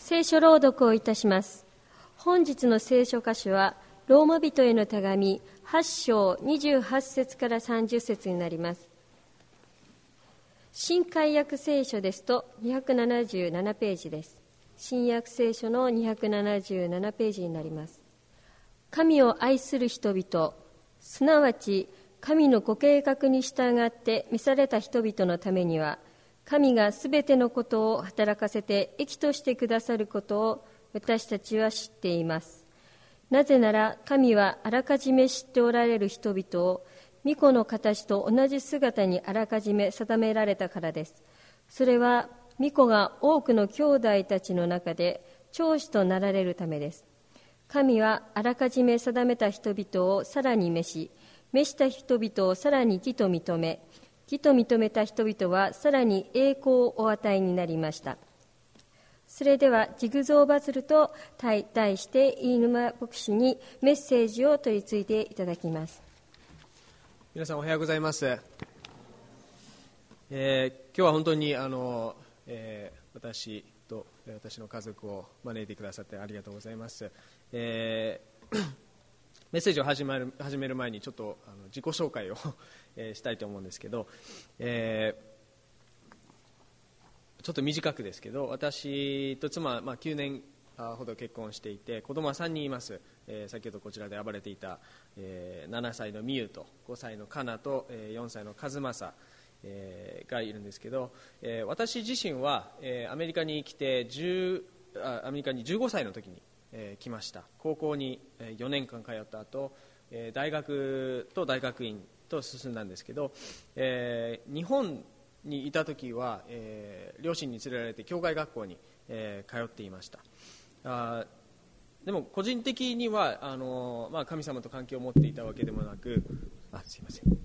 聖書朗読をいたします。本日の聖書箇所はローマ人への手紙8章28節から30節になります。新海訳聖書ですと277ページです。新約聖書の277ページになります。神を愛する人々、すなわち神のご計画に従って召された人々のためには、神がすべてのことを働かせて益としてくださることを私たちは知っています。なぜなら神はあらかじめ知っておられる人々を御子の形と同じ姿にあらかじめ定められたからです。それは御子が多くの兄弟たちの中で長子となられるためです。神はあらかじめ定めた人々をさらに召し、召した人々をさらに義と認め、義と認めた人々はさらに栄光をお与えになりました。それではジグゾーバズルと題して飯沼牧師にメッセージを取り次いでいただきます。 皆さんおはようございます。今日は本当に私と私の家族を招いてくださってありがとうございます。メッセージを始める前にちょっと自己紹介をしたいと思うんですけど、ちょっと短くですけど、私と妻は9年ほど結婚していて、子供は3人います。先ほどこちらで暴れていた、7歳のみゆと5歳のかなと、4歳のかずまさがいるんですけど、私自身はアメリカに15歳の時に来ました。高校に4年間通った後、大学と大学院と進んだんですけど、日本にいた時は、両親に連れられて教会学校に、通っていました。でも個人的には神様と関係を持っていたわけでもなく、すいません、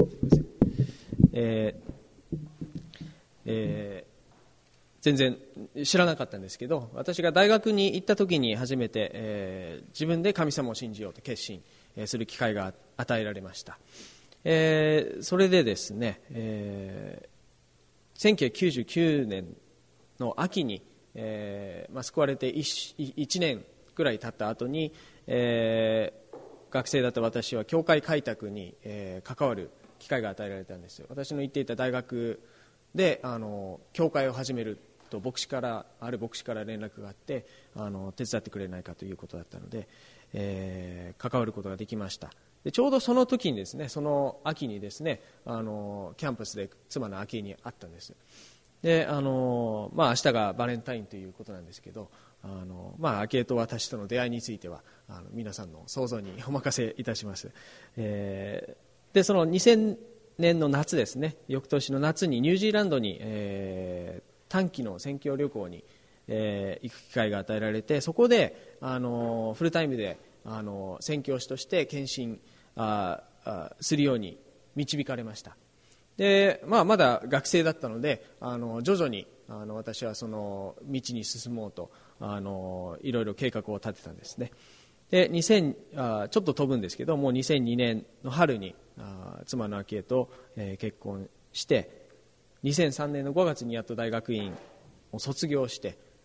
全然知らなかったんですけど、私が大学に行った時に初めて、自分で神様を信じようと決心する機会が与えられました。それでですね、1999年の秋に、救われて 1年くらい経った後に、学生だった私は教会開拓に、関わる機会が与えられたんですよ。私の行っていた大学で教会を始めるとある牧師から連絡があって、手伝ってくれないかということだったので、関わることができました。でちょうどその時にですね、その秋にですね、キャンパスで妻の明恵に会ったんです。で明日がバレンタインということなんですけど、明恵と私との出会いについては皆さんの想像にお任せいたします。でその2000年の夏ですね、翌年の夏にニュージーランドに、短期の宣教旅行に、行く機会が与えられて、そこでフルタイムで宣教師として献身するように導かれました。で、まだ学生だったので徐々に私はその道に進もうといろいろ計画を立てたんですね。でちょっと飛ぶんですけど、もう2002年の春に妻の明恵と、結婚して、2003年の5月にやっと大学院を卒業して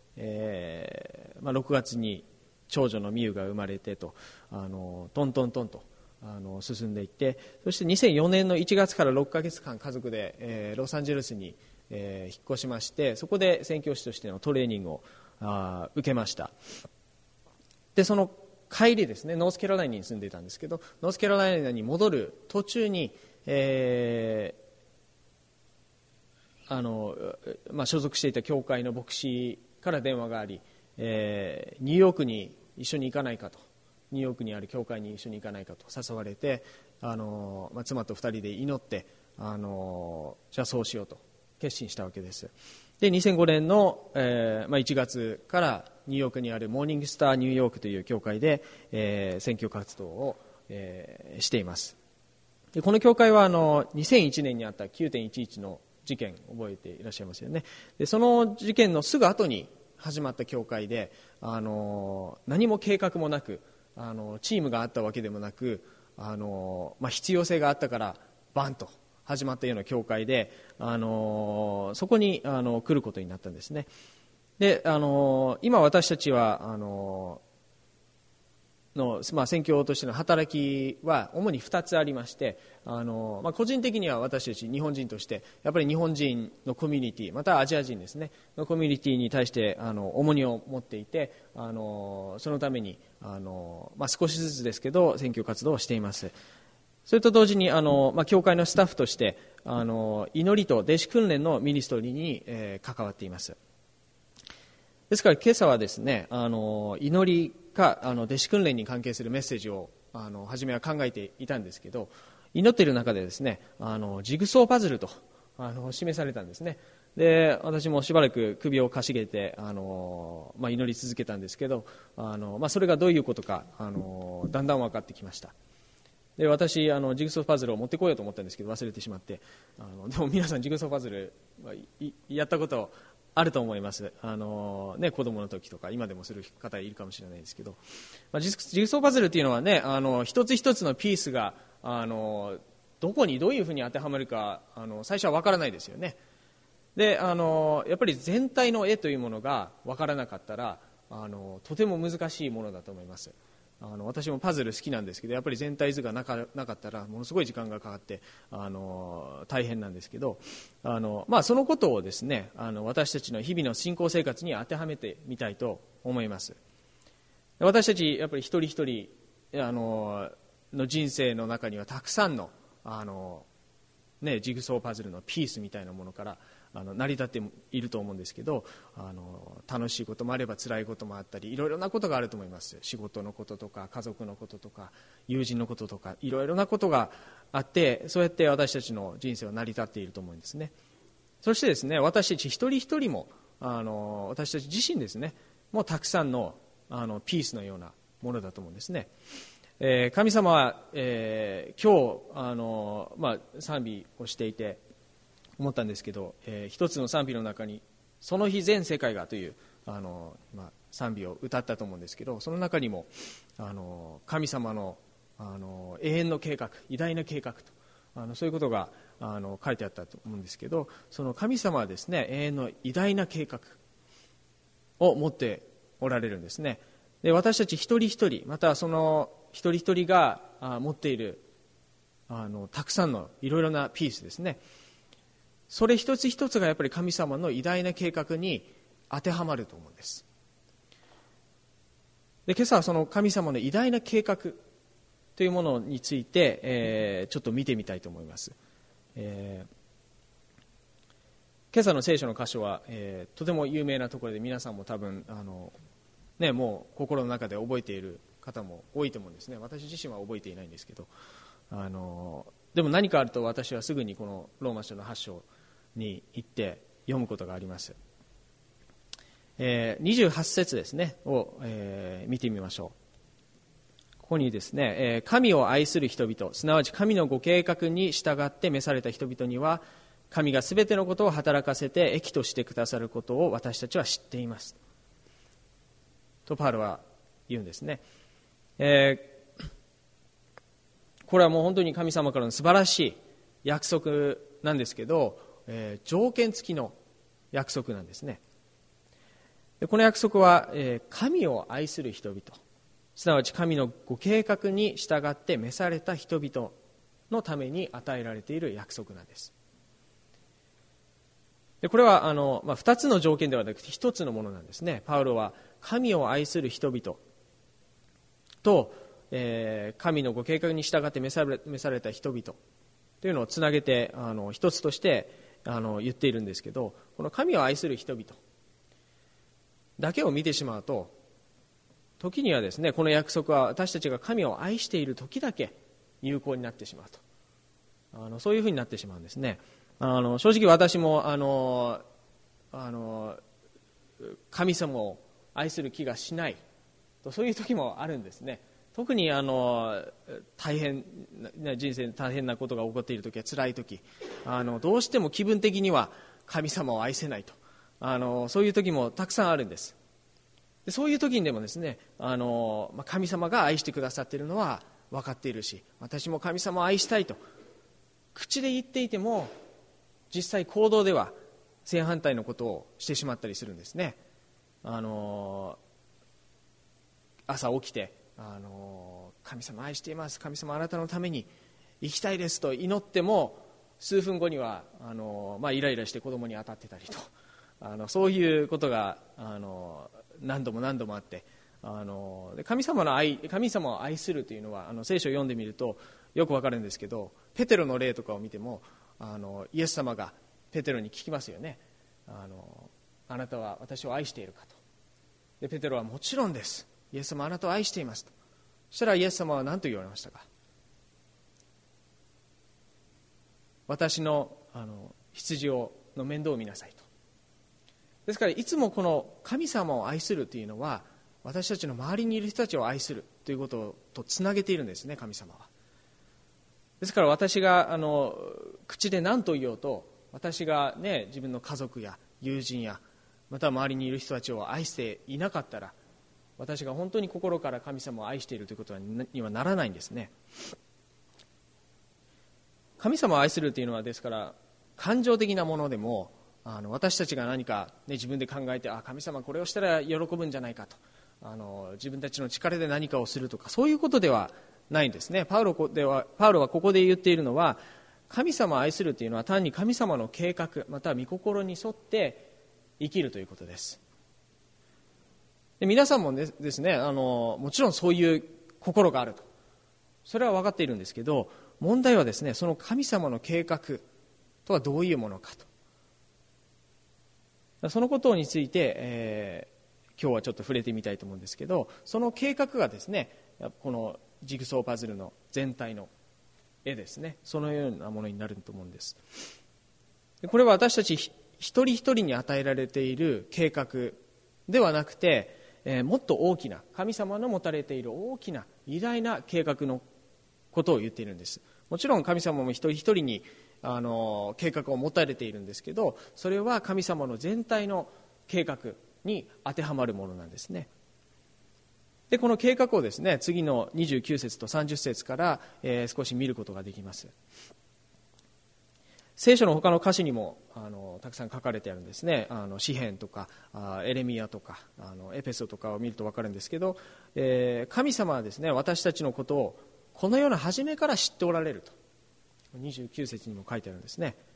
、6月に長女のみゆが生まれてとトントンと進んでいって、そして2004年の1月から6ヶ月間家族で、ロサンゼルスに、引っ越しまして、そこで宣教師としてのトレーニングを受けました。でその帰りですね、ノースカロライナに住んでいたんですけど、ノースカロライナに戻る途中に、所属していた教会の牧師から電話があり、ニューヨークに一緒に行かないかと、ニューヨークにある教会に一緒に行かないかと誘われて、妻と2人で祈って、じゃあそうしようと決心したわけです。で2005年の、1月からニューヨークにあるモーニングスターニューヨークという教会で、宣教活動を、しています。でこの教会は2001年にあった 9.11 の事件覚えていらっしゃいますよね。でその事件のすぐ後に始まった教会で、何も計画もなく、チームがあったわけでもなく、必要性があったからバンと始まったような教会で、そこに来ることになったんですね。 で今私たちは宣教としての働きは主に2つありまして、個人的には私たち日本人としてやっぱり日本人のコミュニティ、またアジア人ですねのコミュニティに対して重荷を持っていて、そのために少しずつですけど宣教活動をしています。それと同時に教会のスタッフとして祈りと弟子訓練のミニストリーに、関わっています。ですから今朝はですね祈りか弟子訓練に関係するメッセージを初めは考えていたんですけど、祈っている中でですねジグソーパズルと示されたんですね。で私もしばらく首をかしげて祈り続けたんですけどそれがどういうことかだんだん分かってきました。で私ジグソーパズルを持ってこようと思ったんですけど忘れてしまって、でも皆さんジグソーパズルやったことあると思います。子供の時とか今でもする方いるかもしれないですけど、ジグソーパズルっていうのはね一つ一つのピースがどこにどういうふうに当てはまるか最初は分からないですよね。でやっぱり全体の絵というものが分からなかったらとても難しいものだと思います。私もパズル好きなんですけどやっぱり全体図がなかったらものすごい時間がかかって大変なんですけどそのことをですね私たちの日々の信仰生活に当てはめてみたいと思います。私たちやっぱり一人一人の人生の中にはたくさんのジグソーパズルのピースみたいなものから成り立っていると思うんですけど楽しいこともあれば辛いこともあったりいろいろなことがあると思います。仕事のこととか家族のこととか友人のこととかいろいろなことがあってそうやって私たちの人生は成り立っていると思うんですね。そしてですね私たち一人一人も私たち自身ですねもうたくさんのピースのようなものだと思うんですね。神様は、今日賛美をしていて思ったんですけど、一つの賛美の中にその日全世界がという賛美を歌ったと思うんですけどその中にも神様の、永遠の計画偉大な計画とそういうことが書いてあったと思うんですけどその神様はですね永遠の偉大な計画を持っておられるんですね。で私たち一人一人またその一人一人が持っているたくさんのいろいろなピースですねそれ一つ一つがやっぱり神様の偉大な計画に当てはまると思うんです。で今朝はその神様の偉大な計画というものについて、ちょっと見てみたいと思います。今朝の聖書の箇所は、とても有名なところで皆さんも多分もう心の中で覚えている方も多いと思うんですね。私自身は覚えていないんですけどでも何かあると私はすぐにこのローマ書の8章に行って読むことがあります。28節ですねを、見てみましょう。ここにですね、神を愛する人々すなわち神のご計画に従って召された人々には神がすべてのことを働かせて益としてくださることを私たちは知っていますとパウロは言うんですね。これはもう本当に神様からの素晴らしい約束なんですけど、条件付きの約束なんですね。この約束は、神を愛する人々すなわち神のご計画に従って召された人々のために与えられている約束なんです。でこれは2つの条件ではなくて1つのものなんですね。パウロは神を愛する人々と、神のご計画に従って召された人々というのをつなげて一つとして言っているんですけどこの神を愛する人々だけを見てしまうと時にはですねこの約束は私たちが神を愛している時だけ有効になってしまうとそういうふうになってしまうんですね。正直私も神様を愛する気がしないとそういう時もあるんですね。特に大変な人生で大変なことが起こっている時は辛い時どうしても気分的には神様を愛せないとそういう時もたくさんあるんです。でそういう時にでもですね神様が愛してくださっているのは分かっているし私も神様を愛したいと口で言っていても実際行動では正反対のことをしてしまったりするんですね。 朝起きて、神様愛しています、神様あなたのために生きたいですと祈っても、数分後にはイライラして子供に当たってたりと、そういうことが何度も何度もあって、神様を愛するというのは聖書を読んでみるとよくわかるんですけど、ペテロの例とかを見てもイエス様がペテロに聞きますよね。あなたは私を愛しているかと。でペテロはもちろんです、イエス様あなたを愛していますと。そしたらイエス様は何と言われましたか。私の羊の面倒を見なさいと。ですからいつもこの神様を愛するというのは、私たちの周りにいる人たちを愛するということとつなげているんですね、神様は。ですから私が口で何と言おうと、私が、自分の家族や友人やまた周りにいる人たちを愛していなかったら、私が本当に心から神様を愛しているということにはならないんですね。神様を愛するというのは、ですから感情的なものでも、私たちが何か、自分で考えて、神様これをしたら喜ぶんじゃないかと、自分たちの力で何かをするとか、そういうことではないんですね。パウロはここで言っているのは、神様を愛するというのは単に神様の計画または御心に沿って生きるということです。で皆さんもですね、もちろんそういう心があると、それは分かっているんですけど、問題はですね、その神様の計画とはどういうものかと、そのことについて、今日はちょっと触れてみたいと思うんですけど、その計画がですね、このジグソーパズルの全体の絵ですね、そのようなものになると思うんです。これは私たち一人一人に与えられている計画ではなくて、もっと大きな、神様の持たれている大きな偉大な計画のことを言っているんです。もちろん神様も一人一人に計画を持たれているんですけど、それは神様の全体の計画に当てはまるものなんですね。でこの計画をですね、次の29節と30節から、少し見ることができます。聖書の他の歌詞にもたくさん書かれてあるんですね。詩編とかエレミヤとかエペソとかを見ると分かるんですけど、神様はですね、私たちのことをこのような初めから知っておられると29節にも書いてあるんですね。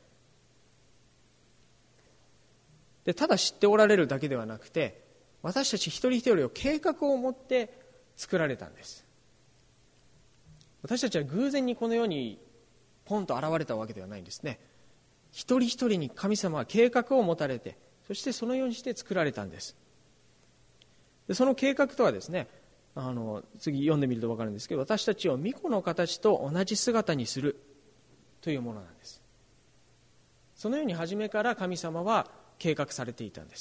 でただ知っておられるだけではなくて、私たち一人一人を計画を持って作られたんです。私たちは偶然にこの世にポンと現れたわけではないんですね。一人一人に神様は計画を持たれて、そしてそのようにして作られたんです。でその計画とはですね、次読んでみると分かるんですけど、私たちを御子の形と同じ姿にするというものなんです。そのように初めから神様は計画されていたんです。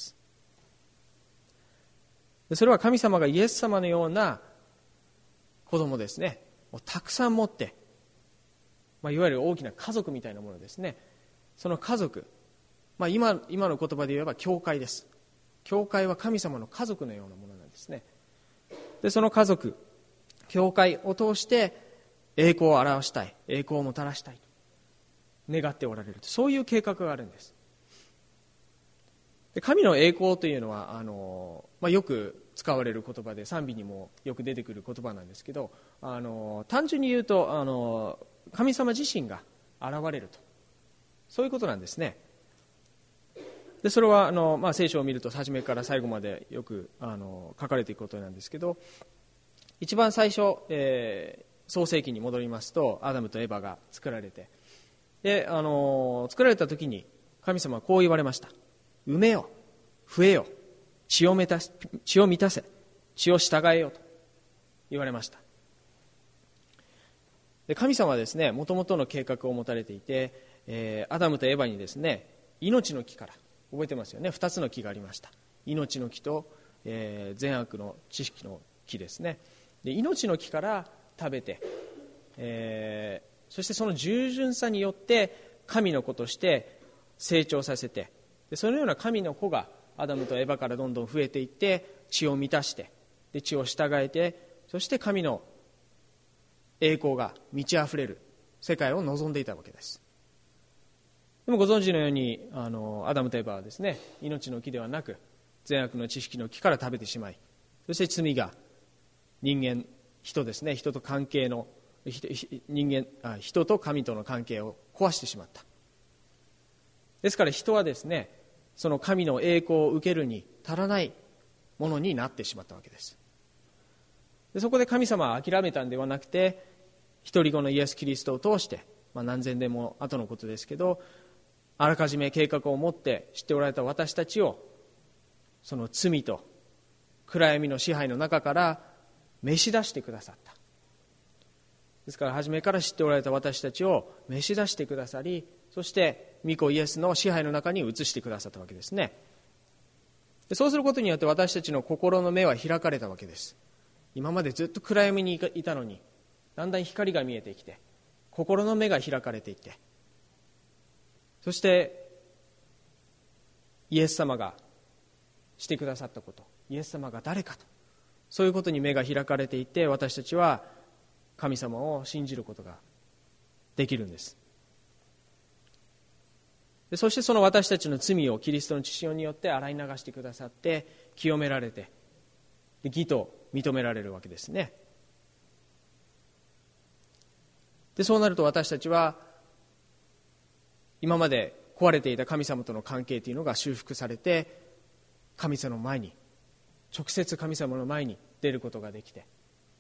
でそれは神様がイエス様のような子供ですねをたくさん持って、いわゆる大きな家族みたいなものですね。その家族、今の言葉で言えば教会です。教会は神様の家族のようなものなんですね。でその家族、教会を通して栄光を表したい、栄光をもたらしたいと願っておられる、そういう計画があるんです。で神の栄光というのはよく使われる言葉で、賛美にもよく出てくる言葉なんですけど、単純に言うと神様自身が現れると、そういうことなんですね。でそれは聖書を見ると初めから最後までよく書かれていくことなんですけど、一番最初、創世記に戻りますと、アダムとエバが作られて、で作られた時に神様はこう言われました。埋めよ、増えよ、血を満たせ、血を従えよと言われました。で神様はですね、もともとの計画を持たれていて、アダムとエバにですね、命の木から、覚えてますよね、2つの木がありました。命の木と、善悪の知識の木ですね。で命の木から食べて、そしてその従順さによって神の子として成長させて、でそのような神の子がアダムとエバからどんどん増えていって、血を満たして、で血を従えて、そして神の栄光が満ち溢れる世界を望んでいたわけです。でもご存知のようにアダムとエバはですね、命の木ではなく善悪の知識の木から食べてしまい、そして罪が人ですね、人と関係の人と神との関係を壊してしまった。ですから人はですね、その神の栄光を受けるに足らないものになってしまったわけです。でそこで神様は諦めたんではなくて、一人子のイエス・キリストを通して、何千年も後のことですけど、あらかじめ計画を持って知っておられた私たちを、その罪と暗闇の支配の中から召し出してくださった。ですから初めから知っておられた私たちを召し出してくださり、そして御子イエスの支配の中に移してくださったわけですね。でそうすることによって私たちの心の目は開かれたわけです。今までずっと暗闇にいたのに、だんだん光が見えてきて、心の目が開かれていって、そしてイエス様がしてくださったこと、イエス様が誰かと、そういうことに目が開かれていって、私たちは神様を信じることができるんです。でそしてその私たちの罪をキリストの血潮によって洗い流してくださって、清められて、で義と認められるわけですね。でそうなると私たちは今まで壊れていた神様との関係というのが修復されて、神様の前に、直接神様の前に出ることができて、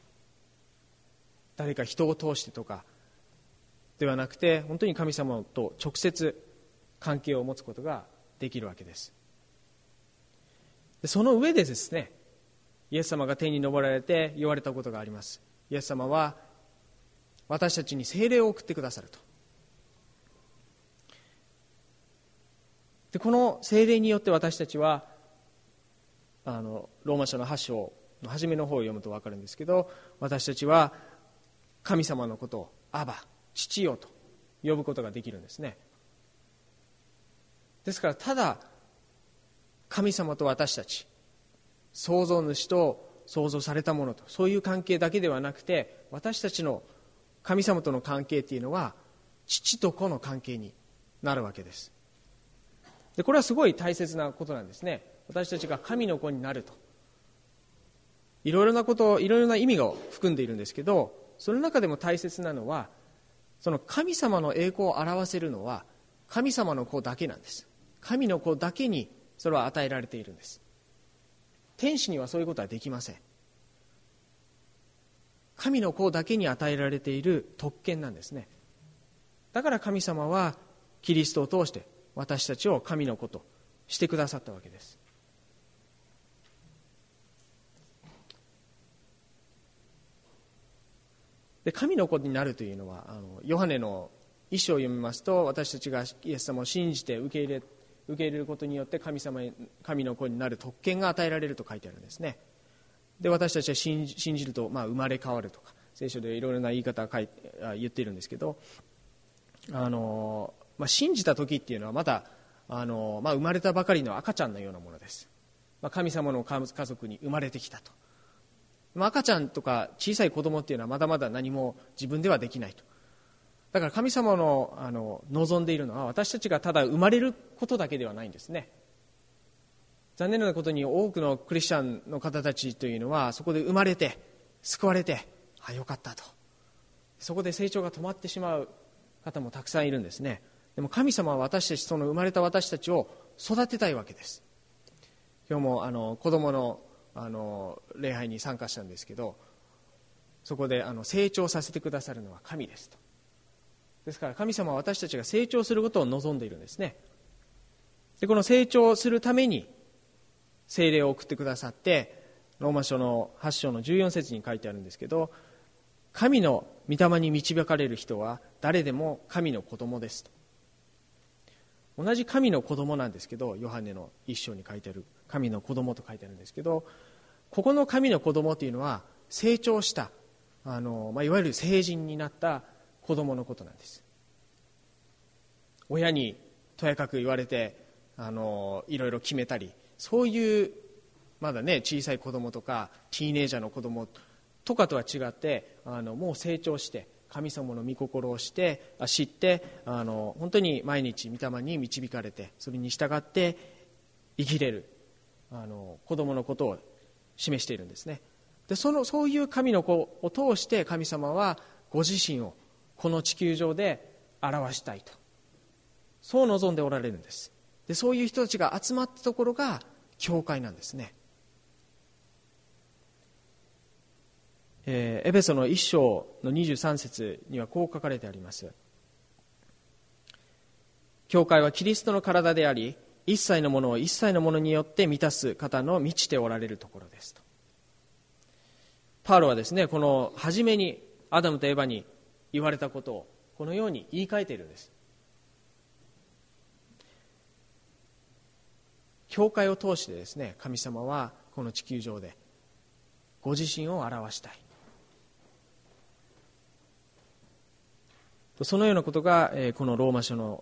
誰か人を通してとかではなくて、本当に神様と直接関係を持つことができるわけです。でその上でですね、イエス様が天に昇られて言われたことがあります。イエス様は私たちに聖霊を送ってくださると。でこの聖霊によって私たちはローマ書の8章の初めの方を読むと分かるんですけど、私たちは神様のことをアバ、父よと呼ぶことができるんですね。ですからただ神様と私たち、創造主と創造されたものと、そういう関係だけではなくて、私たちの神様との関係というのは父と子の関係になるわけです。でこれはすごい大切なことなんですね。私たちが神の子になると、いろいろなこと、いろいろな意味を含んでいるんですけど、その中でも大切なのは、その神様の栄光を表せるのは神様の子だけなんです。神の子だけにそれは与えられているんです。天使にはそういうことはできません。神の子だけに与えられている特権なんですね。だから神様はキリストを通して私たちを神の子としてくださったわけです。で神の子になるというのは、ヨハネの一章を読みますと、私たちがイエス様を信じて受け入れることによって神の子になる特権が与えられると書いてあるんですね。で私たちは信じると、生まれ変わるとか、聖書でいろいろな言い方を言っているんですけど、信じた時っていうのはまだ生まれたばかりの赤ちゃんのようなものです。神様の家族に生まれてきたと。赤ちゃんとか小さい子供っていうのはまだまだ何も自分ではできないと。だから神様の望んでいるのは、私たちがただ生まれることだけではないんですね。残念なことに多くのクリスチャンの方たちというのは、そこで生まれて救われて、よかったと、そこで成長が止まってしまう方もたくさんいるんですね。でも神様は私たち、その生まれた私たちを育てたいわけです。今日も子供の礼拝に参加したんですけど、そこで成長させてくださるのは神ですと。ですから神様は私たちが成長することを望んでいるんですね。でこの成長するために聖霊を送ってくださって、ローマ書の8章の14節に書いてあるんですけど、神の御霊に導かれる人は誰でも神の子供ですと。同じ神の子供なんですけど、ヨハネの一章に書いてある神の子供と書いてあるんですけど、ここの神の子供というのは成長したいわゆる成人になった子供のことなんです。親にとやかく言われていろいろ決めたり、そういうまだね小さい子供とかティーネイジャーの子供とかとは違って、もう成長して神様の御心を知って本当に毎日御霊に導かれて、それに従って生きれる子供のことを示しているんですね。でそういう神の子を通して神様はご自身をこの地球上で表したいと、そう望んでおられるんです。でそういう人たちが集まったところが教会なんですね。エペソの1章の23節にはこう書かれてあります。教会はキリストの体であり、一切のものを一切のものによって満たす方の満ちておられるところですと。パウロはですね、この初めにアダムとエバに言われたことをこのように言い換えているんです。教会を通してですね、神様はこの地球上でご自身を表したい、そのようなことがこのローマ書の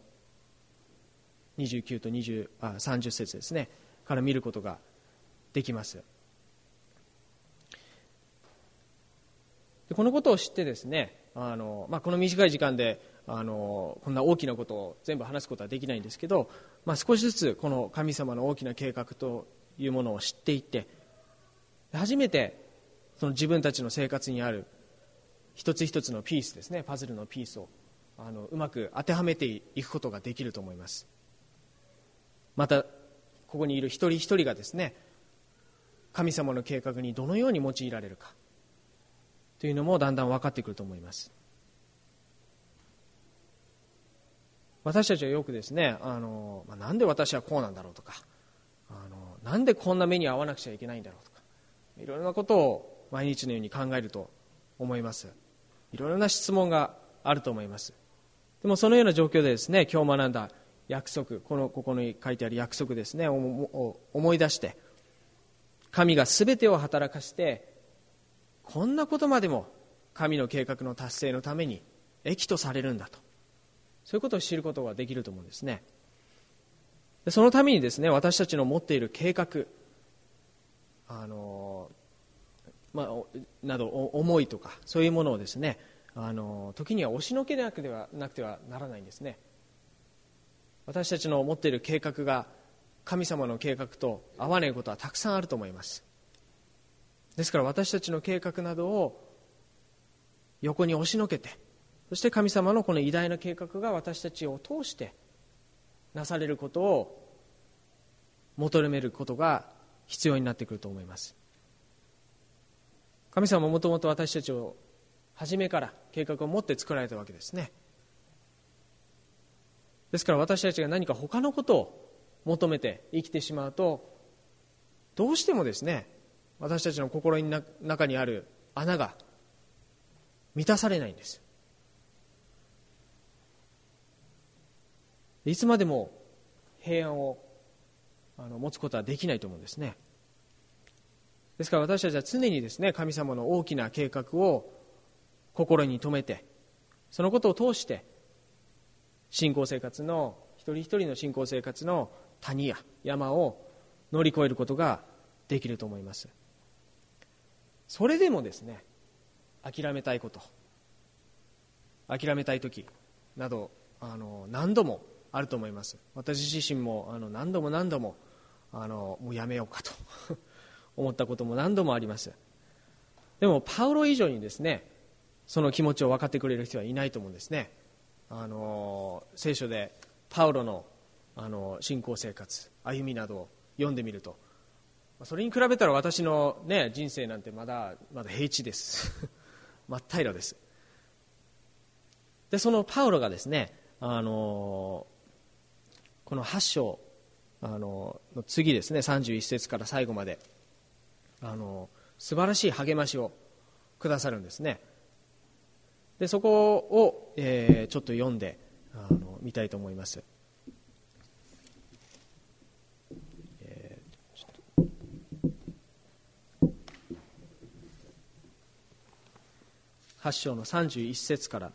29と30節ですねから見ることができます。このことを知ってですね、この短い時間でこんな大きなことを全部話すことはできないんですけど、少しずつこの神様の大きな計画というものを知っていって、初めてその自分たちの生活にある一つ一つのピースですね、パズルのピースをうまく当てはめていくことができると思います。またここにいる一人一人がですね、神様の計画にどのように用いられるかというのもだんだん分かってくると思います。私たちはよくですね、なんで私はこうなんだろうとか、なんでこんな目に遭わなくちゃいけないんだろうとか、いろいろなことを毎日のように考えると思います。いろいろな質問があると思います。でもそのような状況でですね、今日学んだ約束、ここに書いてある約束ですね、思い出して、神が全てを働かせて、こんなことまでも神の計画の達成のために益とされるんだと、そういうことを知ることができると思うんですね。でそのためにですね、私たちの持っている計画など思いとかそういうものをですね、時には押しのけなくてはならないんですね。私たちの持っている計画が神様の計画と合わないことはたくさんあると思います。ですから私たちの計画などを横に押しのけて、そして神様のこの偉大な計画が私たちを通してなされることを求めることが必要になってくると思います。神様はもともと私たちを初めから計画を持って作られたわけですね。ですから私たちが何か他のことを求めて生きてしまうと、どうしてもですね、私たちの心の中にある穴が満たされないんです。いつまでも平安を持つことはできないと思うんですね。ですから私たちは常にですね、神様の大きな計画を心に留めて、そのことを通して信仰生活の一人一人の信仰生活の谷や山を乗り越えることができると思います。それでもですね、諦めたいこと、諦めたい時など何度もあると思います。私自身も何度ももうやめようかと思ったことも何度もあります。でもパウロ以上にですね、その気持ちを分かってくれる人はいないと思うんですね。聖書でパウロの信仰生活、歩みなどを読んでみると、それに比べたら私の、人生なんてまだ平地です真っ平らです。でそのパウロがですね、この8章の次ですね、31節から最後まで素晴らしい励ましをくださるんですね。でそこを、ちょっと読んでみたいと思います。8章の31節から、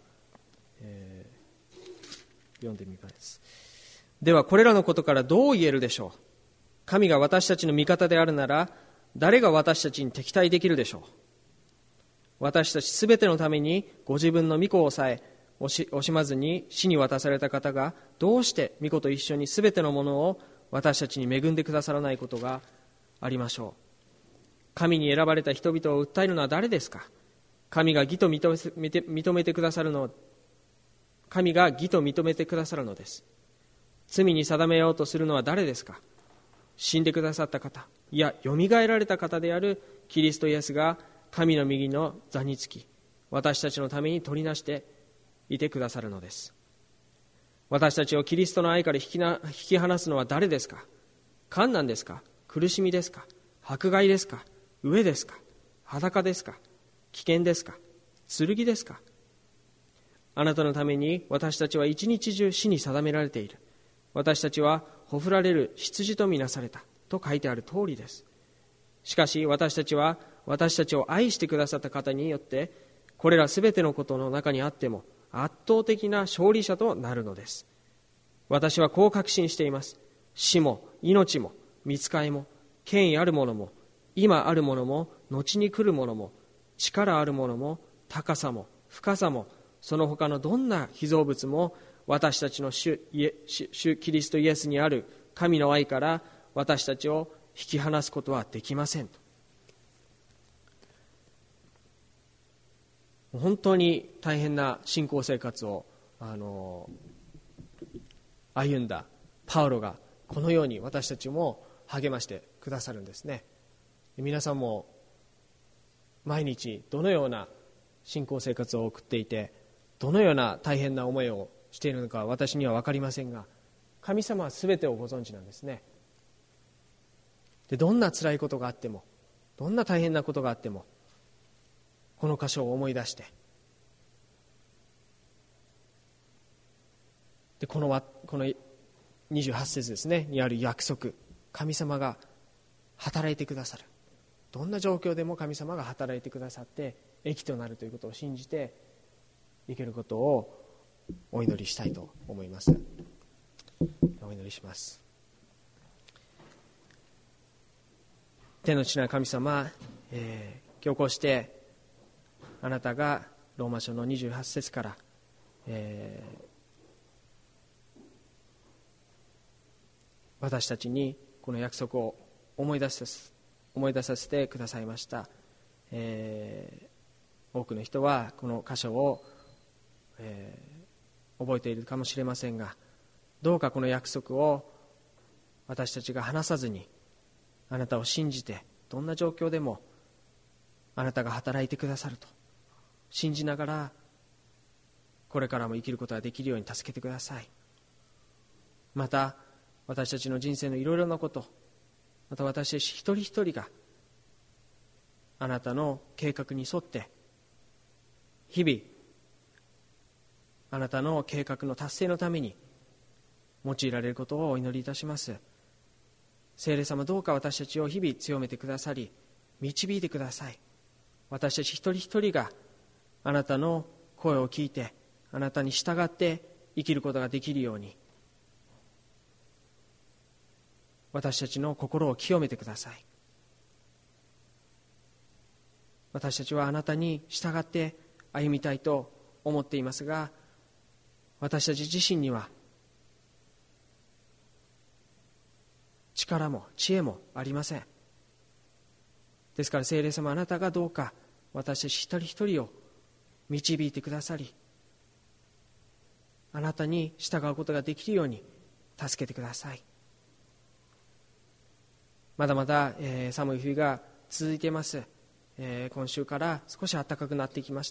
読んでみます。ではこれらのことからどう言えるでしょう。神が私たちの味方であるなら、誰が私たちに敵対できるでしょう。私たちすべてのためにご自分の御子をさえ惜しまずに死に渡された方が、どうして御子と一緒にすべてのものを私たちに恵んでくださらないことがありましょう。神に選ばれた人々を訴えるのは誰ですか。神が義と認めてくださるのです。罪に定めようとするのは誰ですか。死んでくださった方、いやよみがえられた方であるキリストイエスが神の右の座につき、私たちのために取りなしていてくださるのです。私たちをキリストの愛から引き離すのは誰ですか。患難ですか。苦しみですか。迫害ですか。飢えですか。裸ですか。危険ですか。剣ですか。あなたのために私たちは一日中死に定められている。私たちはほふられる羊とみなされたと書いてある通りです。しかし私たちは私たちを愛してくださった方によってこれらすべてのことの中にあっても圧倒的な勝利者となるのです。私はこう確信しています。死も命も御使いも権威あるものも今あるものも後に来るものも力あるものも高さも深さもその他のどんな被造物も私たちの主キリストイエスにある神の愛から私たちを引き離すことはできませんと。本当に大変な信仰生活を歩んだパウロがこのように私たちも励ましてくださるんですね。皆さんも毎日どのような信仰生活を送っていてどのような大変な思いをしているのか私には分かりませんが、神様は全てをご存知なんですね。でどんな辛いことがあってもどんな大変なことがあってもこの箇所を思い出してでこの28節ですねにある約束、神様が働いてくださる、どんな状況でも神様が働いてくださって益となるということを信じて生きることをお祈りしたいと思います。お祈りします。天の父なる神様、今日こうしてあなたがローマ書の28節から、私たちにこの約束を思い出させてくださいました。多くの人はこの箇所を、覚えているかもしれませんが、どうかこの約束を私たちが離さずにあなたを信じてどんな状況でもあなたが働いてくださると信じながらこれからも生きることができるように助けてください。また私たちの人生のいろいろなこと、また私たち一人一人があなたの計画に沿って日々あなたの計画の達成のために用いられることをお祈りいたします。聖霊様、どうか私たちを日々強めてくださり導いてください。私たち一人一人があなたの声を聞いてあなたに従って生きることができるように私たちの心を清めてください。私たちはあなたに従って歩みたいと思っていますが、私たち自身には力も知恵もありません。ですから聖霊様、あなたがどうか私たち一人一人を導いてくださり、あなたに従うことができるように助けてください。まだまだ、寒い冬が続いています。今週から少し暖かくなってきました。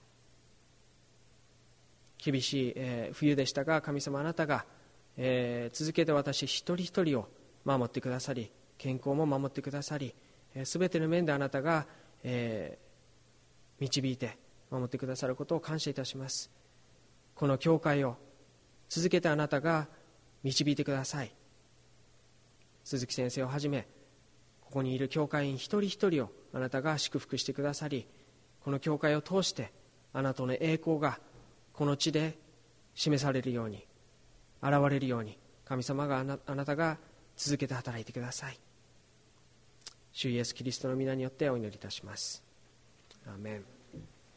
厳しい、冬でしたが、神様あなたが、続けて私一人一人を守ってくださり、健康も守ってくださり、すべての面であなたが、導いて守ってくださることを感謝いたします。この教会を続けてあなたが導いてください。鈴木先生をはじめここにいる教会員一人一人をあなたが祝福してくださり、この教会を通してあなたの栄光がこの地で示されるように、現れるように、神様があなたが続けて働いてください。主イエスキリストの皆によってお祈りいたします。アーメン。